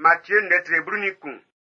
Matthieu netre brunikun.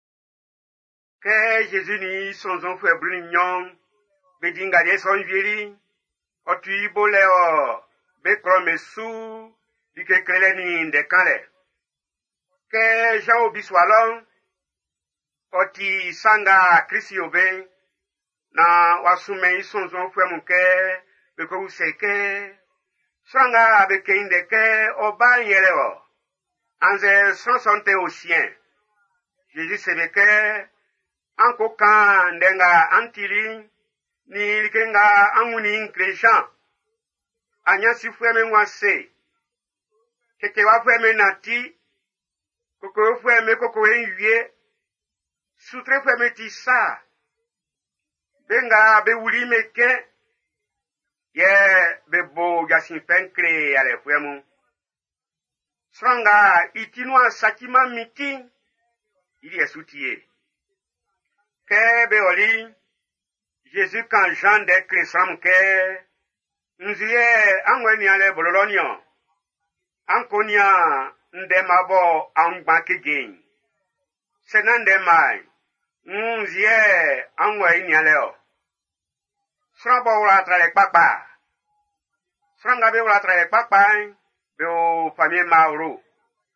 Que Jésus ni son frère brunignon, bedinga de son viri, otu ibole o, bekromesu, dike krele ni ndekale. Que Jean obiswalon, oti sanga Christi obe, na wasume son frère munke, beko useke, sanga beke indeke, oba yeleo, anze sansante au chien. Jésus sebeke, anko kan ndenga antili, ni kenga anguni nkrejan, anya si fweme mwase, keke wa fweme nati, koko fweme koko enye, sutre fweme tisa, benga be wuli meke, ye be bo yasin penkre ale fwemu. Sranga itinwa sakima miti, ili esutiye. Ke be oli, Jésus quand Jean de Cresam ke, nziye angweni ale bololonyo, ankonia ndemabo angbanke gen. Senande mai, nziye angweni ale o. Sranga wala trale papa. Sranga be wala trale papa, be o famille mauro.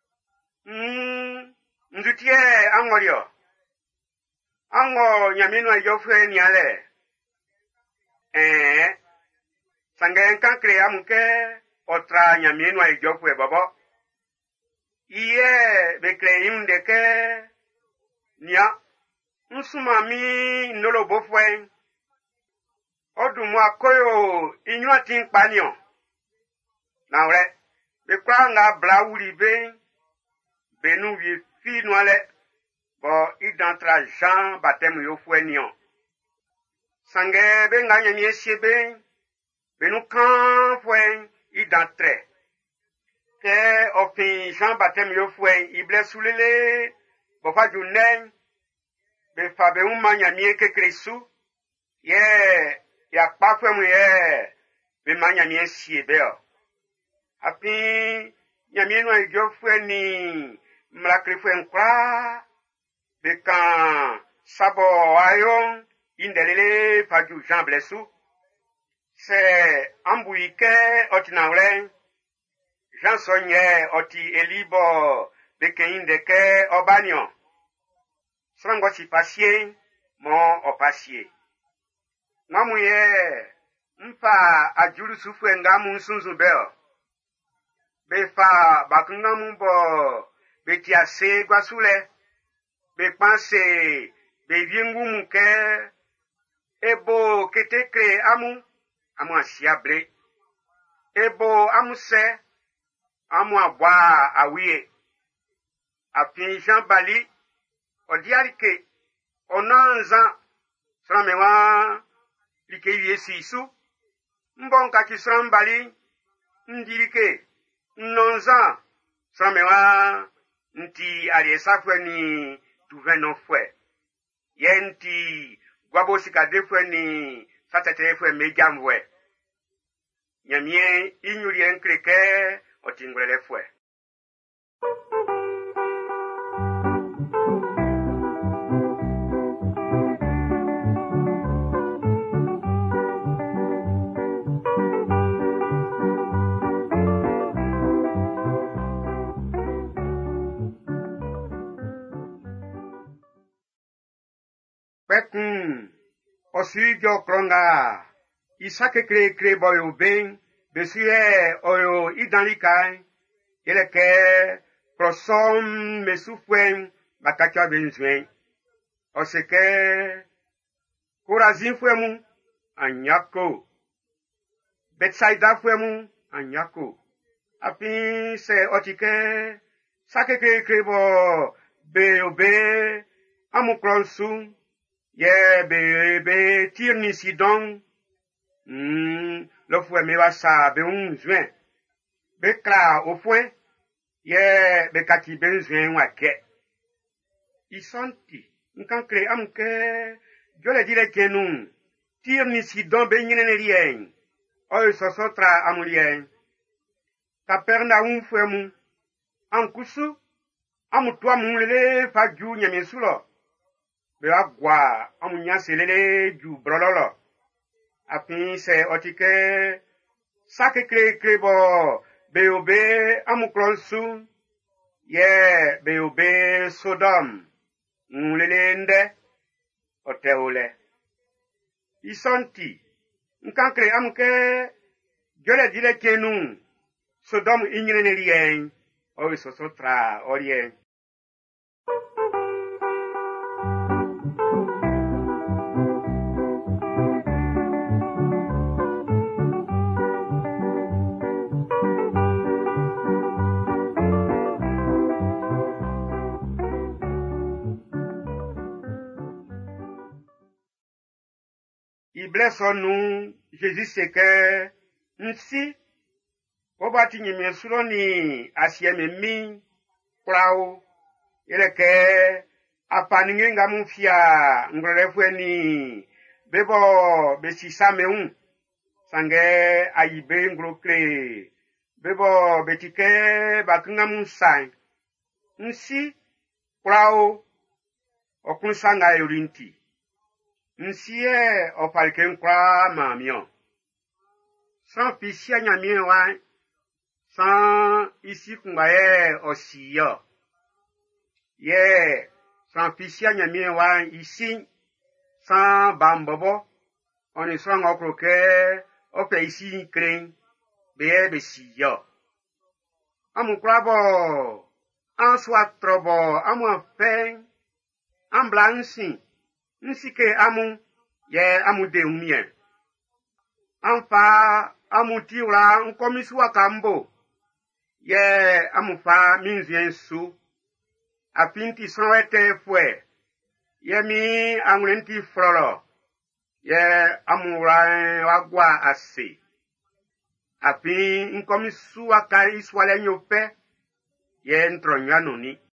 Nzutie angorio. Ango nyamino yofre ni ale. Sangen kan krea muke otra nyamino yofre babo. Iye be kreim de ke nya nsumami nolo bofwe. Odumu akoyo inyo tin panio. Na ore be kwa nga blauli be benu vi fi noale. Bo idantra Jean baptême yo fwenyon. Sange be nga nyamie siebe, be nou kan fwen idantre. Ke ofin Jean baptême yo fwen, ible soulele, bo fa jounen, be fa be un nyamie ke kresu, ye, yak pa fwen ye, be ma nyamie siebe o. Api, nyamie nou yo fwen ni, mlakri fwen kwa, bekan sabo ayon indelele faju Jean blesu se ambuike otinawle Jean sonye oti elibo beken indeke obanyo srango si pasye mo opasye ngamuye mpa ajuru sufwe ngamu nsunzu beo befa bakungamu bo betiase gwasule be panse be viengu muke ebo ketekre amu asiabre ebo amuse amu abwa awie api Jean Bali odiarike onanza sramewa like yesi isu mbonka ki Jean Bali ndirike nonza sramewa nti aliesafwe ni tuvenon fwe. Yenti gwabo sikade fwe ni satete fwe mejamwe. Nyamie inyuri enkreke otingwele fwe. Pekun, osuijo kronga, isake kre boyo ben, besuye oyo idanlikai, eleke, prosom mesufwen, bakachwa benzwen. Oseke, Korazin fwemu, anyako. Betsaida fwemu, anyako. Api se otike, sake kre bo, beyo be, amukronsu, ye be tirni sidon, lo fwe me wasa be unzwen. Be kla o fwe, ye be kaki benzwen wake. Isanti, nkan kre amke, jole dire kenun, tirni sidon be nyene rien. Oy sosotra amulien. Ta perna un fwe mu, ankusu, amutua mulele fa ju nyamisulo be agwa amunya selele ju brololo apin se otike sakekre krebo be obe amuklonsu ye be obe Sodom mulele nde oteole isonti nkankre amuke jole dile kenu Sodom inyene rien o sosotra orien Iblesonu Jésus c'est que nsi obati nyime suloni asieme mi kwao ile ke apaninge ngamufia ngolefweni bebo besisameun sange ayibe ngolokle bebo betike bakungamunsan nsi kwao okunsanga yorinti nsie opalken kwa mamio sans pisia nyamie wa sans isi kumbaye osiyo ye sans pisia nyamie wa isi sans bambobo on son okroke ope isi kren be besiyo amukrabo answa trobo amu fen amblansi nsike amu ye amu de umie anfa amu tiura nkomiswa kambo ye amu fa minzien su apinti sonwete fwe ye mi anglenti frolo ye amu wagwa ase apin nkomiswa ka iswale nyope ye ntronyanoni